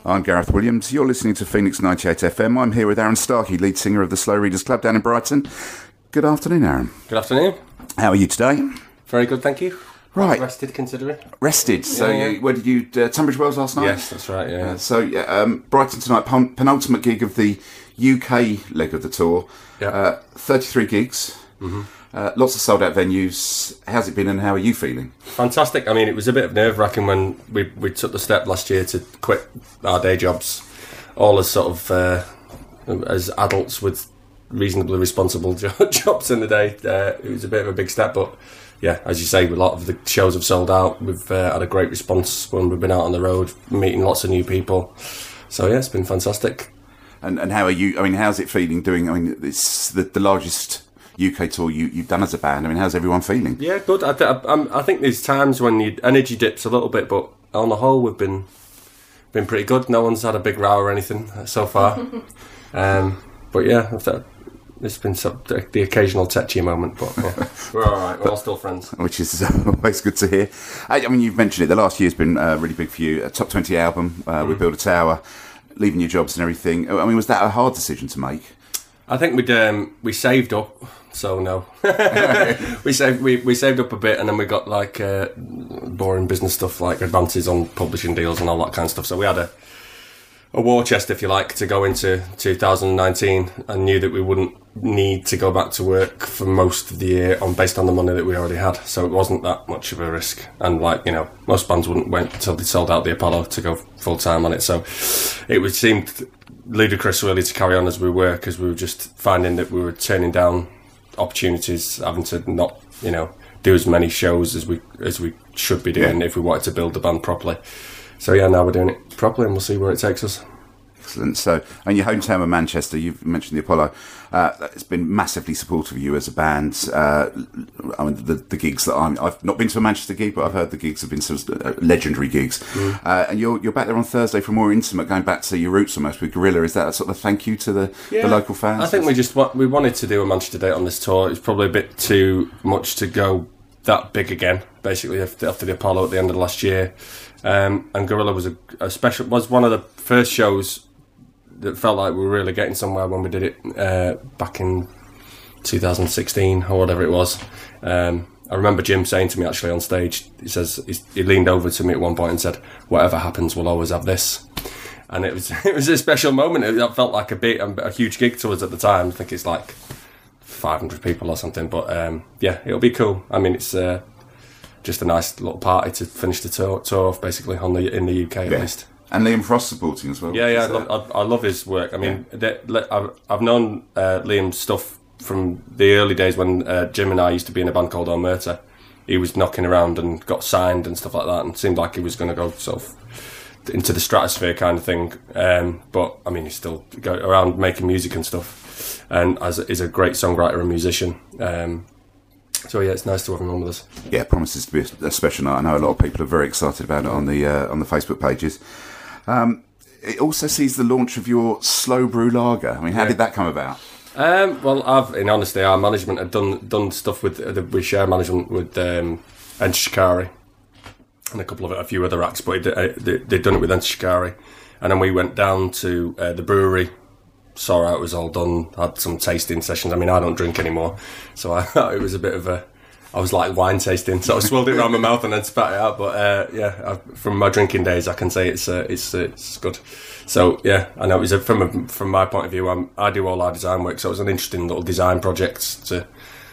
I'm Gareth Williams. You're listening to Phoenix 98 FM. I'm here with Aaron Starkey, lead singer of the Slow Readers Club down in Brighton. Good afternoon, Aaron. Good afternoon. How are you today? Very good, thank you. Right. Rested, considering. Rested. So, where did you... Tunbridge Wells last night? Yes, that's right, yeah. Brighton tonight, penultimate gig of the UK leg of the tour. Yeah. 33 gigs. Mm-hmm. Lots of sold-out venues. How's it been and how are you feeling? Fantastic. I mean, it was a bit of nerve-wracking when we took the step last year to quit our day jobs, all as sort of as adults with reasonably responsible jobs in the day. It was a bit of a big step, but yeah, as you say, a lot of the shows have sold out. We've had a great response when we've been out on the road, meeting lots of new people. So yeah, it's been fantastic. And how are you? I mean, how's it feeling doing? I mean, it's the largest UK tour you've done as a band. I mean, how's everyone feeling? Yeah, good. I think there's times when your energy dips a little bit, but on the whole, we've been pretty good. No one's had a big row or anything so far. But yeah, there's been the occasional touchy moment, but yeah, we're all right. We're all still friends, which is always good to hear. I mean, you've mentioned it. The last year's been really big for you. A top 20 album. We Build a Tower, leaving your jobs and everything. I mean, was that a hard decision to make? I think we saved up. So no, we saved up a bit, and then we got like boring business stuff like advances on publishing deals and all that kind of stuff. So we had a war chest, if you like, to go into 2019, and knew that we wouldn't need to go back to work for most of the year based on the money that we already had. So it wasn't that much of a risk. And most bands wouldn't wait until they sold out the Apollo to go full time on it. So it seemed ludicrous really to carry on as we were, because we were just finding that we were turning down opportunities, having to not do as many shows as we should be doing if we wanted to build the band properly. So yeah, now we're doing it properly, and we'll see where it takes us. Excellent. So, and your hometown of Manchester, you've mentioned the Apollo. It's been massively supportive of you as a band. I mean, the gigs that I've not been to a Manchester gig, but I've heard the gigs have been sort of legendary gigs. And you're back there on Thursday for more intimate, going back to your roots almost with Gorilla. Is that a sort of thank you to the local fans? I think we wanted to do a Manchester date on this tour. It's probably a bit too much to go that big again. Basically, after the Apollo at the end of last year, and Gorilla was was one of the first shows that felt like we were really getting somewhere when we did it back in 2016 or whatever it was. I remember Jim saying to me actually on stage, he leaned over to me at one point and said, "Whatever happens, we'll always have this." And it was a special moment. It felt like a huge gig to us at the time. I think it's like 500 people or something. But yeah, it'll be cool. I mean, it's just a nice little party to finish the tour off, basically in the UK at least. And Liam Frost supporting as well. Yeah, I love his work. I mean, I've known Liam's stuff from the early days when Jim and I used to be in a band called Omerta. He was knocking around and got signed and stuff like that, and seemed like he was going to go sort of into the stratosphere kind of thing. But I mean, he's still go around making music and stuff, and is a great songwriter and musician. So yeah, it's nice to have him on with us. Yeah, it promises to be a special night. I know a lot of people are very excited about it on the Facebook pages. It also sees the launch of your Slow Brew Lager. I mean, how did that come about? Well, in honesty, our management had done stuff with we share management with Ed Shikari and a few other acts, but they'd done it with Ed Shikari, and then we went down to the brewery, saw how it was all done, had some tasting sessions. I mean, I don't drink anymore, so it was a bit of I was like wine tasting, so I swirled it around my mouth and then spat it out. But from my drinking days, I can say it's good. So yeah, I know it was from my point of view. I do all our design work, so it was an interesting little design project to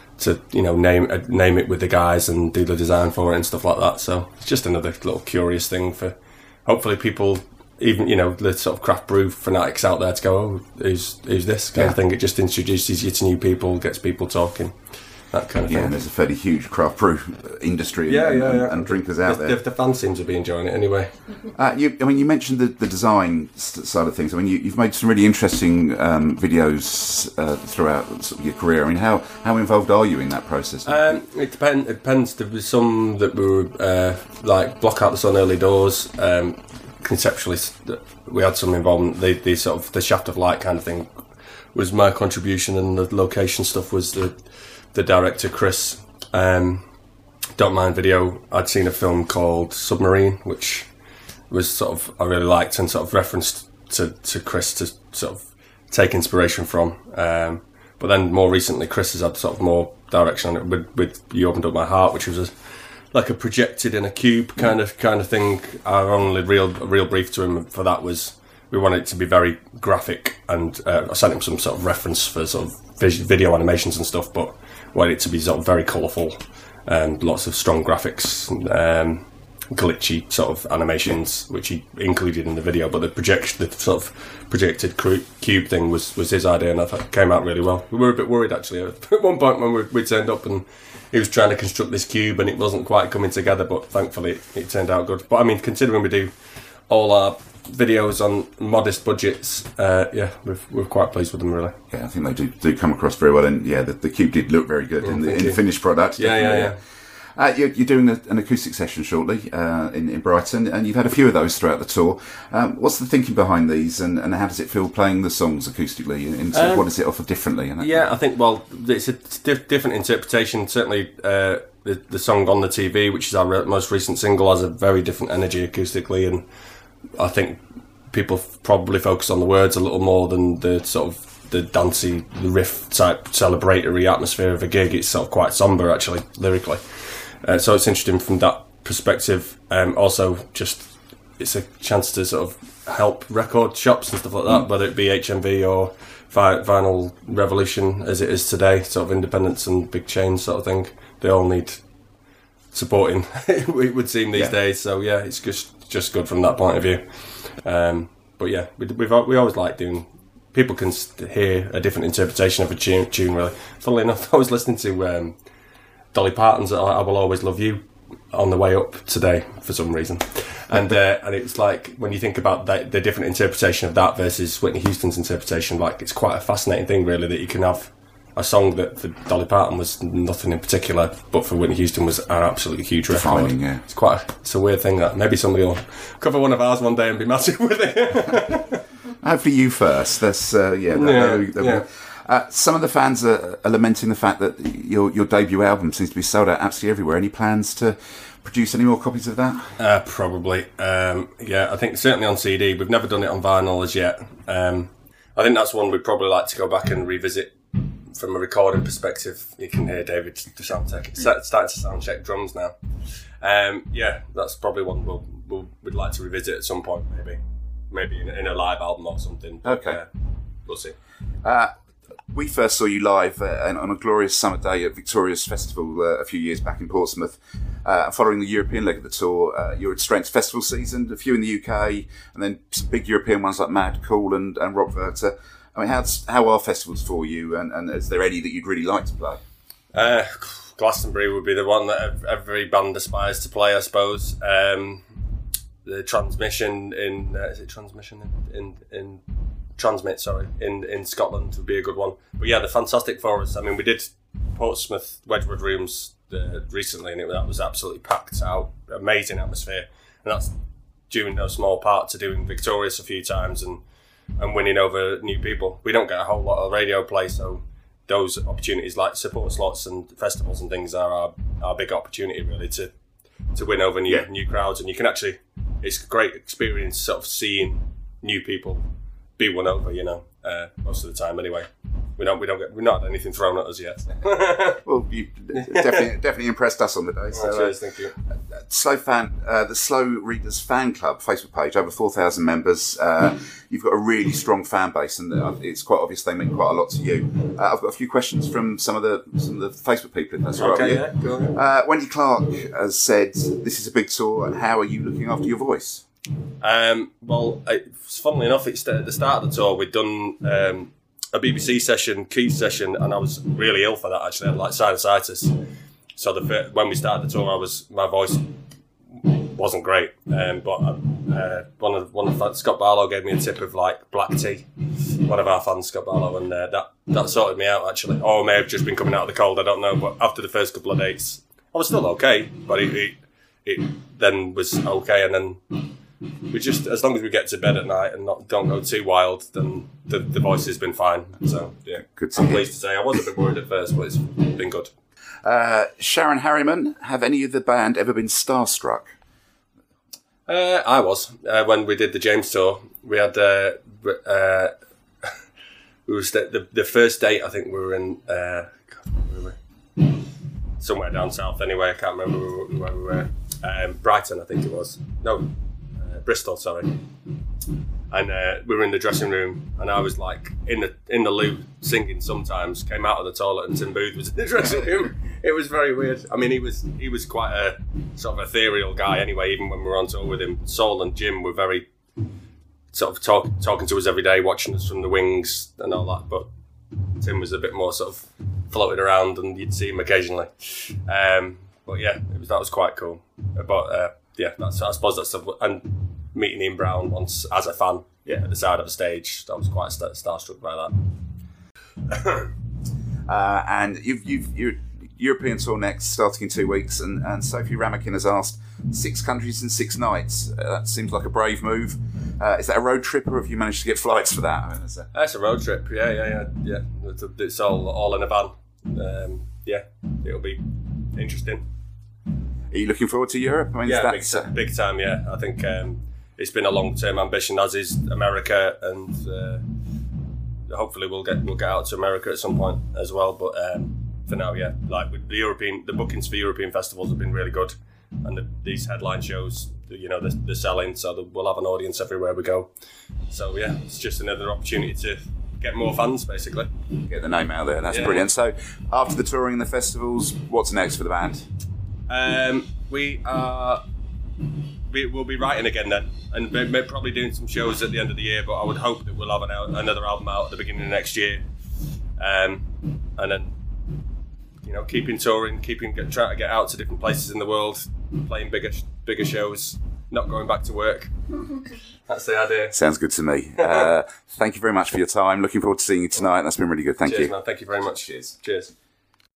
name it with the guys and do the design for it and stuff like that. So it's just another little curious thing for hopefully people, even the sort of craft brew fanatics out there, to go, oh, who's this kind of thing. It just introduces you to new people, gets people talking. That kind of thing. Yeah, and there's a fairly huge craft brew industry and drinkers out there. The fans seem to be enjoying it anyway. You mentioned the design side of things. I mean, you've made some really interesting videos throughout sort of your career. I mean, how involved are you in that process? It depends. There was some that were like Block Out the Sun, Early Doors. Conceptually, we had some involvement. The sort of the Shaft of Light kind of thing was my contribution, and the location stuff was the director Chris. Don't Mind video. I'd seen a film called Submarine, which was sort of I really liked and sort of referenced to Chris to sort of take inspiration from. But then more recently, Chris has had sort of more direction on it with You Opened Up My Heart, which was like a projected in a cube kind of thing. Our only real brief to him for that was we wanted it to be very graphic, and I sent him some sort of reference for sort of video animations and stuff, but wanted it to be sort of very colourful and lots of strong graphics, glitchy sort of animations, which he included in the video. But the sort of projected cube thing was his idea, and I thought it came out really well. We were a bit worried actually at one point when we turned up and he was trying to construct this cube and it wasn't quite coming together, but thankfully it turned out good. But I mean, considering we do all our videos on modest budgets, we're quite pleased with them, really. Yeah, I think they do come across very well, and yeah, the cube did look very good in the finished product. Yeah. You're doing an acoustic session shortly in Brighton, and you've had a few of those throughout the tour. What's the thinking behind these, and how does it feel playing the songs acoustically? And sort of what does it offer differently? I think, well, it's a different interpretation. Certainly, the song On the TV, which is our most recent single, has a very different energy acoustically, and I think people probably focus on the words a little more than the sort of the dancey, the riff type celebratory atmosphere of a gig. It's sort of quite sombre actually lyrically, so it's interesting from that perspective. Also, just it's a chance to sort of help record shops and stuff like that, whether it be HMV or Vinyl Revolution as it is today, sort of independents and big chains sort of thing. They all need supporting, it would seem these days. So yeah, it's just good from that point of view. But yeah, we always like doing. People can hear a different interpretation of a tune. Really, funnily enough, I was listening to Dolly Parton's "I Will Always Love You" on the way up today for some reason, and it's like when you think about the different interpretation of that versus Whitney Houston's interpretation, like it's quite a fascinating thing, really, that you can have a song that for Dolly Parton was nothing in particular, but for Whitney Houston was an absolutely huge record. Yeah. It's a weird thing that maybe somebody will cover one of ours one day and be massive with it. Hopefully you first. That's some of the fans are lamenting the fact that your debut album seems to be sold out absolutely everywhere. Any plans to produce any more copies of that? Probably. I think certainly on CD. We've never done it on vinyl as yet. I think that's one we'd probably like to go back and revisit. From a recording perspective, you can hear David the sound tech starting to sound check drums now. That's probably one we'd like to revisit at some point, maybe in a live album or something. Okay, we'll see. We first saw you live on a glorious summer day at Victoria's Festival a few years back in Portsmouth. Following the European leg of the tour, you were at Strengths Festival season, a few in the UK, and then some big European ones like Mad Cool and Rockverter. I mean, how are festivals for you, and is there any that you'd really like to play? Glastonbury would be the one that every band aspires to play, I suppose. The Transmission in Transmit, in Scotland would be a good one. But yeah, the Fantastic Four. I mean, we did Portsmouth Wedgwood Rooms recently, and that was absolutely packed out, amazing atmosphere, and that's due in no small part to doing Victorious a few times and winning over new people. We don't get a whole lot of radio play, so those opportunities like support slots and festivals and things are our big opportunity, really, to win over new crowds. And you can actually, it's a great experience sort of seeing new people be won over, most of the time anyway. We've not had anything thrown at us yet. Well, you definitely impressed us on the day. So, cheers, thank you. The Slow Readers Fan Club Facebook page, over 4,000 members. You've got a really strong fan base, and it's quite obvious they mean quite a lot to you. I've got a few questions from some of the Facebook people, if that's all right with you. Yeah, go on. Wendy Clark has said, "This is a big tour, and how are you looking after your voice?" Funnily enough, it's at the start of the tour. We'd done a BBC session, Keith session, and I was really ill for that. Actually, I had like sinusitis. So when we started the tour, my voice wasn't great. But one of Scott Barlow gave me a tip of like black tea. One of our fans, Scott Barlow, and that sorted me out actually. Or I may have just been coming out of the cold. I don't know. But after the first couple of dates, I was still okay. But it then was okay, and then. We just, as long as we get to bed at night and don't go too wild, then the voice has been fine. So yeah, good. I'm pleased to say I was a bit worried at first, but it's been good. Sharon Harriman, have any of the band ever been starstruck? I was when we did the James tour. We had we were the first date. I think we were in somewhere down south. Anyway, I can't remember where we were. Brighton, I think it was. No, Bristol. Sorry. And we were in the dressing room, and I was like in the loo singing. Sometimes came out of the toilet, and Tim Booth was in the dressing room. It was very weird. I mean, he was quite a sort of ethereal guy. Anyway, even when we were on tour with him, Saul and Jim were very sort of talking to us every day, watching us from the wings and all that. But Tim was a bit more sort of floating around, and you'd see him occasionally. But yeah, that was quite cool. But yeah, I suppose that's and meeting Ian Brown once as a fan at the side of the stage, I was quite starstruck by that. And your European tour next, starting in 2 weeks, and Sophie Ramakin has asked 6 countries in 6 nights. That seems like a brave move. Is that a road trip, or have you managed to get flights for that? I mean, it's a road trip. Yeah. It's all in a van. Yeah, it'll be interesting. Are you looking forward to Europe? I mean, yeah, big time. Yeah, I think it's been a long-term ambition, as is America, and hopefully we'll get out to America at some point as well. But for now, yeah, like with the bookings for European festivals have been really good, and these headline shows, they're selling, so we'll have an audience everywhere we go. So yeah, it's just another opportunity to get more fans, basically. Get the name out there. That's brilliant. So after the touring and the festivals, what's next for the band? We'll be writing again then, and maybe probably doing some shows at the end of the year. But I would hope that we'll have another album out at the beginning of next year, and then keeping touring, trying to get out to different places in the world, playing bigger shows, not going back to work. That's the idea. Sounds good to me. Thank you very much for your time. Looking forward to seeing you tonight. That's been really good. Thank you. Man. Thank you very much. Cheers. Cheers.